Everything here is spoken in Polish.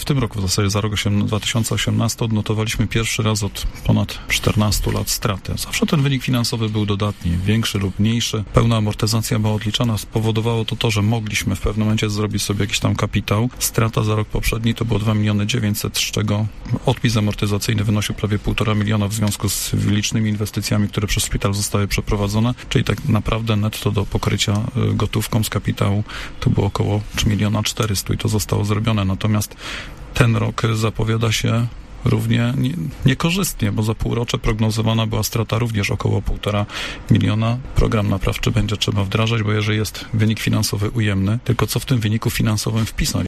w tym roku, w zasadzie za rok 2018 odnotowaliśmy pierwszy raz od ponad 14 lat stratę. Zawsze ten wynik finansowy był dodatni, większy lub mniejszy. Pełna amortyzacja była odliczana. Spowodowało to, że mogliśmy w pewnym momencie zrobić sobie jakiś tam kapitał. Strata za rok poprzedni to było 2 900 000, z czego odpis amortyzacyjny wynosił prawie 1,5 miliona w związku z licznymi inwestycjami, które przez szpital zostały przeprowadzone, czyli tak naprawdę netto do pokrycia gotówką z kapitału to było około 3 400 000 i to zostało zrobione. Natomiast ten rok zapowiada się równie niekorzystnie, bo za półrocze prognozowana była strata również około 1,5 miliona. Program naprawczy będzie trzeba wdrażać, bo jeżeli jest wynik finansowy ujemny, tylko co w tym wyniku finansowym wpisać?